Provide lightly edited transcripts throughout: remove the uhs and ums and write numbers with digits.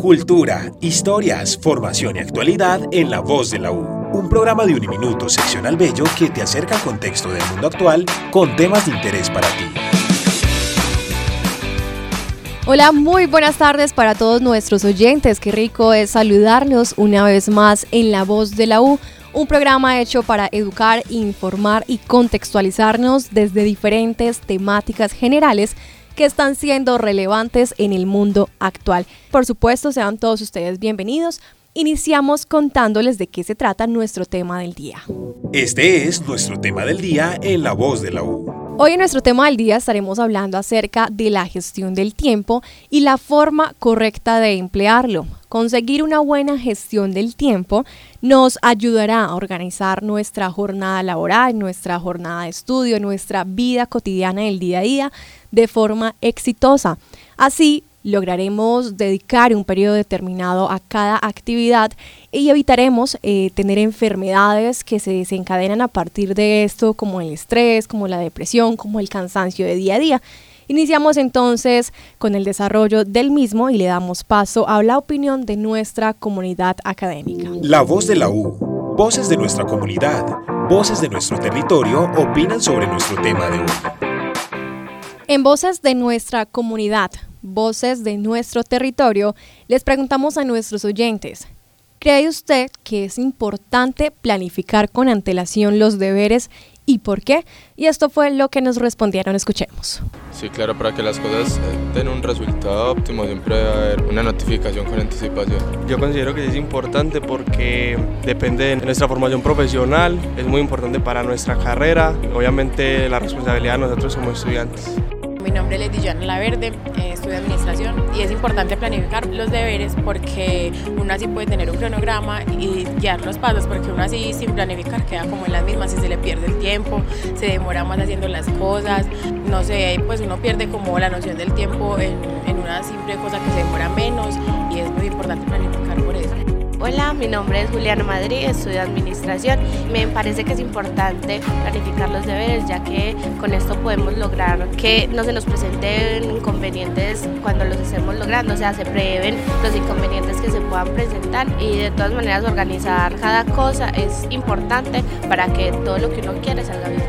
Cultura, historias, formación y actualidad en La Voz de la U. Un programa de Uniminuto seccional Bello que te acerca al contexto del mundo actual con temas de interés para ti. Hola, muy buenas tardes para todos nuestros oyentes. Qué rico es saludarnos una vez más en La Voz de la U, un programa hecho para educar, informar y contextualizarnos desde diferentes temáticas generales que están siendo relevantes en el mundo actual. Por supuesto, sean todos ustedes bienvenidos. Iniciamos contándoles de qué se trata nuestro tema del día. Este es nuestro tema del día en La Voz de la U. Hoy en nuestro tema del día estaremos hablando acerca de la gestión del tiempo y la forma correcta de emplearlo. Conseguir una buena gestión del tiempo nos ayudará a organizar nuestra jornada laboral, nuestra jornada de estudio, nuestra vida cotidiana del día a día de forma exitosa. Así, lograremos dedicar un periodo determinado a cada actividad y evitaremos tener enfermedades que se desencadenan a partir de esto, como el estrés, como la depresión, como el cansancio de día a día. Iniciamos entonces con el desarrollo del mismo y le damos paso a la opinión de nuestra comunidad académica. La Voz de la U. Voces de nuestra comunidad, voces de nuestro territorio opinan sobre nuestro tema de hoy. En Voces de nuestra comunidad, voces de nuestro territorio, les preguntamos a nuestros oyentes, ¿cree usted que es importante planificar con antelación los deberes y por qué? Y esto fue lo que nos respondieron, escuchemos. Sí, claro, para que las cosas den un resultado óptimo siempre debe haber una notificación con anticipación. Yo considero que es importante porque depende de nuestra formación profesional, es muy importante para nuestra carrera, obviamente la responsabilidad de nosotros como estudiantes. Mi nombre es Lady Joana Laverde, estudio administración y es importante planificar los deberes porque uno así puede tener un cronograma y guiar los pasos, porque uno así sin planificar queda como en las mismas y se le pierde el tiempo, se demora más haciendo las cosas, no sé, pues uno pierde como la noción del tiempo en una simple cosa que se demora menos y es muy importante planificar por eso. Hola, mi nombre es Juliana Madrid, estudio administración. Me parece que es importante planificar los deberes, ya que con esto podemos lograr que no se nos presenten inconvenientes cuando los estemos logrando, o sea, se prevén los inconvenientes que se puedan presentar y de todas maneras organizar cada cosa es importante para que todo lo que uno quiere salga bien.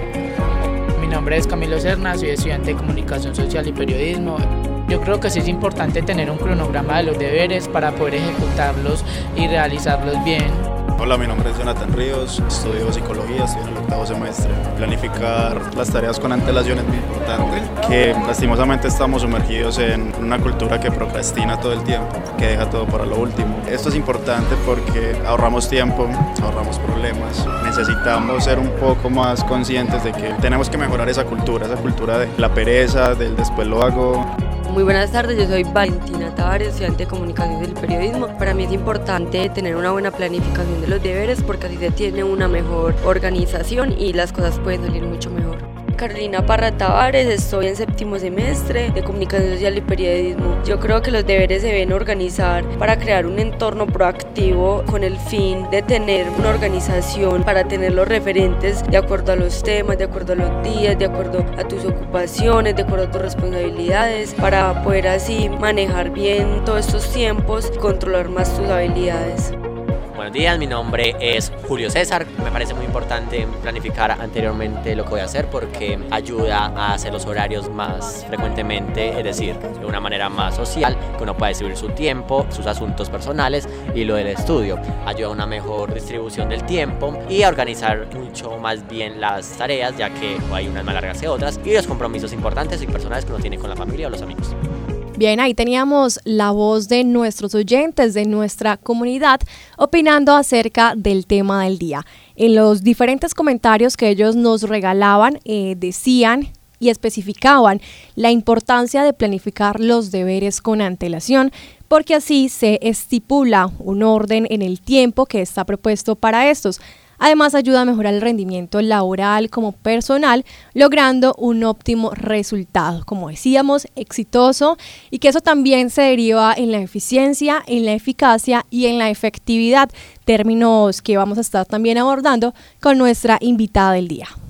Mi nombre es Camilo Serna, soy estudiante de Comunicación Social y Periodismo. Yo creo que sí es importante tener un cronograma de los deberes para poder ejecutarlos y realizarlos bien. Hola, mi nombre es Jonathan Ríos, estudio psicología, estoy en el 8º semestre. Planificar las tareas con antelación es muy importante, que lastimosamente estamos sumergidos en una cultura que procrastina todo el tiempo, que deja todo para lo último. Esto es importante porque ahorramos tiempo, ahorramos problemas. Necesitamos ser un poco más conscientes de que tenemos que mejorar esa cultura de la pereza, del después lo hago. Muy buenas tardes, yo soy Valentina Tavares, estudiante de Comunicación y Periodismo. Para mí es importante tener una buena planificación de los deberes porque así se tiene una mejor organización y las cosas pueden salir mucho mejor. Carolina Parra Tavares, estoy en 7º semestre de Comunicación Social y Periodismo. Yo creo que los deberes se deben organizar para crear un entorno proactivo con el fin de tener una organización, para tener los referentes de acuerdo a los temas, de acuerdo a los días, de acuerdo a tus ocupaciones, de acuerdo a tus responsabilidades, para poder así manejar bien todos estos tiempos y controlar más tus habilidades. Buenos días, mi nombre es Julio César. Me parece muy importante planificar anteriormente lo que voy a hacer porque ayuda a hacer los horarios más frecuentemente, es decir, de una manera más social, que uno pueda distribuir su tiempo, sus asuntos personales y lo del estudio. Ayuda a una mejor distribución del tiempo y a organizar mucho más bien las tareas, ya que hay unas más largas que otras, y los compromisos importantes y personales que uno tiene con la familia o los amigos. Bien, ahí teníamos la voz de nuestros oyentes, de nuestra comunidad, opinando acerca del tema del día. En los diferentes comentarios que ellos nos regalaban, decían y especificaban la importancia de planificar los deberes con antelación, porque así se estipula un orden en el tiempo que está propuesto para estos. Además, ayuda a mejorar el rendimiento laboral como personal, logrando un óptimo resultado, como decíamos, exitoso, y que eso también se deriva en la eficiencia, en la eficacia y en la efectividad, términos que vamos a estar también abordando con nuestra invitada del día.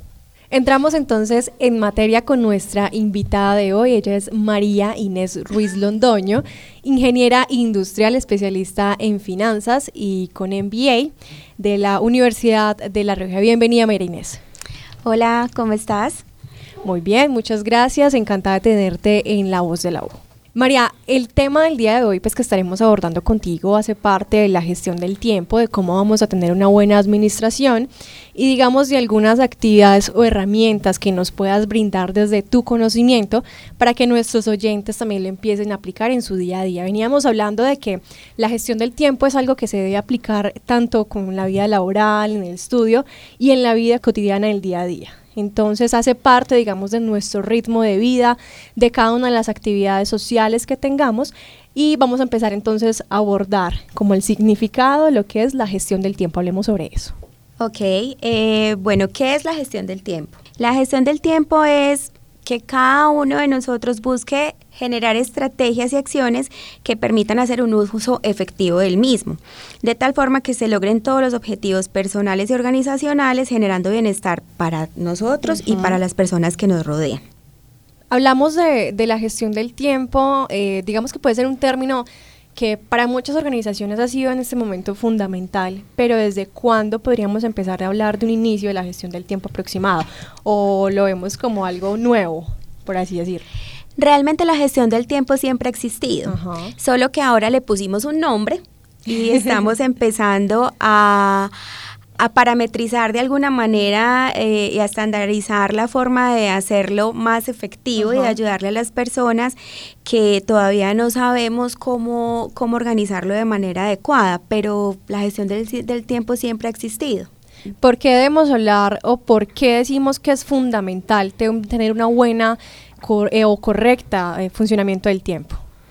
Entramos entonces en materia con nuestra invitada de hoy. Ella es María Inés Ruiz Londoño, ingeniera industrial, especialista en finanzas y con MBA de la Universidad de La Rioja. Bienvenida, María Inés. Hola, ¿cómo estás? Muy bien, muchas gracias. Encantada de tenerte en La Voz de la U. María, el tema del día de hoy pues que estaremos abordando contigo hace parte de la gestión del tiempo, de cómo vamos a tener una buena administración y digamos de algunas actividades o herramientas que nos puedas brindar desde tu conocimiento para que nuestros oyentes también lo empiecen a aplicar en su día a día. Veníamos hablando de que la gestión del tiempo es algo que se debe aplicar tanto con la vida laboral, en el estudio y en la vida cotidiana del día a día. Entonces hace parte, digamos, de nuestro ritmo de vida, de cada una de las actividades sociales que tengamos y vamos a empezar entonces a abordar como el significado de lo que es la gestión del tiempo. Hablemos sobre eso. Ok, bueno, ¿qué es la gestión del tiempo? La gestión del tiempo es que cada uno de nosotros busque generar estrategias y acciones que permitan hacer un uso efectivo del mismo, de tal forma que se logren todos los objetivos personales y organizacionales, generando bienestar para nosotros y para las personas que nos rodean. Hablamos de la gestión del tiempo, digamos que puede ser un término que para muchas organizaciones ha sido en este momento fundamental, pero ¿desde cuándo podríamos empezar a hablar de un inicio de la gestión del tiempo aproximado? ¿O lo vemos como algo nuevo, por así decir? Realmente la gestión del tiempo siempre ha existido, solo que ahora le pusimos un nombre y estamos empezando a parametrizar de alguna manera y a estandarizar la forma de hacerlo más efectivo y de ayudarle a las personas que todavía no sabemos cómo organizarlo de manera adecuada, pero la gestión del tiempo siempre ha existido. ¿Por qué debemos hablar o por qué decimos que es fundamental tener una buena o correcta funcionamiento del tiempo?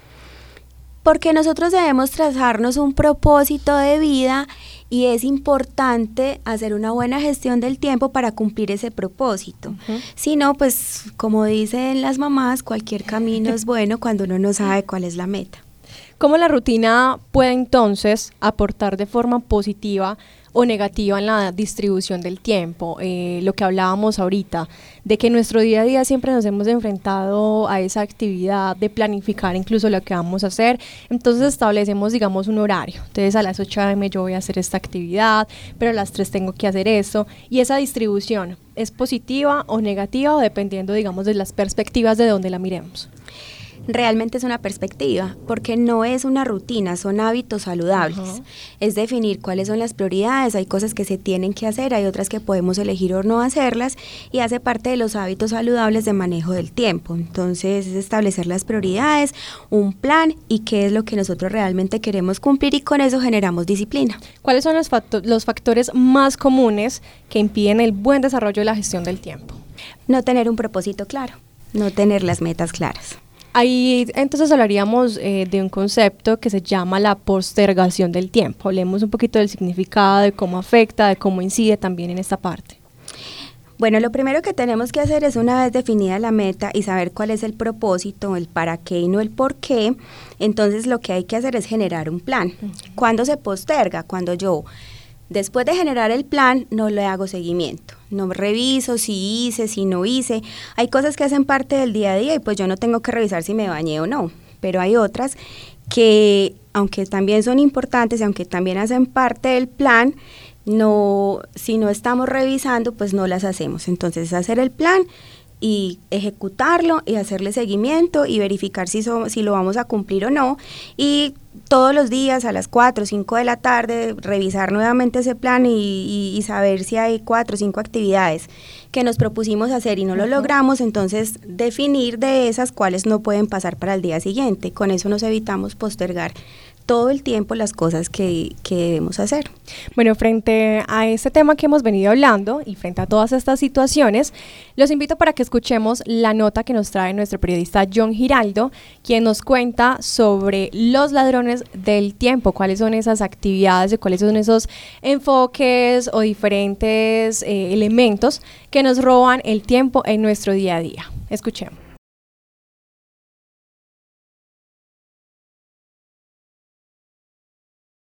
Porque nosotros debemos trazarnos un propósito de vida y es importante hacer una buena gestión del tiempo para cumplir ese propósito. Si no, pues como dicen las mamás, cualquier camino es bueno cuando uno no sabe cuál es la meta. ¿Cómo la rutina puede entonces aportar de forma positiva o negativa en la distribución del tiempo? Lo que hablábamos ahorita, de que en nuestro día a día siempre nos hemos enfrentado a esa actividad de planificar incluso lo que vamos a hacer, entonces establecemos, digamos, un horario. Entonces a las 8 a.m. yo voy a hacer esta actividad, pero a las 3 tengo que hacer esto, y esa distribución ¿es positiva o negativa o dependiendo, digamos, de las perspectivas de donde la miremos? Realmente es una perspectiva, porque no es una rutina, son hábitos saludables. Es definir cuáles son las prioridades, hay cosas que se tienen que hacer, hay otras que podemos elegir o no hacerlas, y hace parte de los hábitos saludables de manejo del tiempo. Entonces es establecer las prioridades, un plan y qué es lo que nosotros realmente queremos cumplir, y con eso generamos disciplina. ¿Cuáles son los factores más comunes que impiden el buen desarrollo de la gestión del tiempo? No tener un propósito claro, no tener las metas claras. Ahí entonces hablaríamos de un concepto que se llama la postergación del tiempo. Hablemos un poquito del significado, de cómo afecta, de cómo incide también en esta parte. Bueno, lo primero que tenemos que hacer es, una vez definida la meta y saber cuál es el propósito, el para qué y no el por qué, entonces lo que hay que hacer es generar un plan. ¿Cuándo se posterga? Cuando yo, después de generar el plan, no le hago seguimiento, no reviso si hice, si no hice. Hay cosas que hacen parte del día a día y pues yo no tengo que revisar si me bañé o no, pero hay otras que, aunque también son importantes y aunque también hacen parte del plan, si no estamos revisando, pues no las hacemos. Entonces, hacer el plan y ejecutarlo y hacerle seguimiento y verificar si lo vamos a cumplir o no, y todos los días a las 4 o 5 de la tarde revisar nuevamente ese plan y saber si hay 4 o 5 actividades que nos propusimos hacer y no lo logramos, entonces definir de esas cuáles no pueden pasar para el día siguiente. Con eso nos evitamos postergar todo el tiempo las cosas que debemos hacer. Bueno, frente a este tema que hemos venido hablando y frente a todas estas situaciones, los invito para que escuchemos la nota que nos trae nuestro periodista John Giraldo, quien nos cuenta sobre los ladrones del tiempo, cuáles son esas actividades y cuáles son esos enfoques o diferentes elementos que nos roban el tiempo en nuestro día a día. Escuchemos.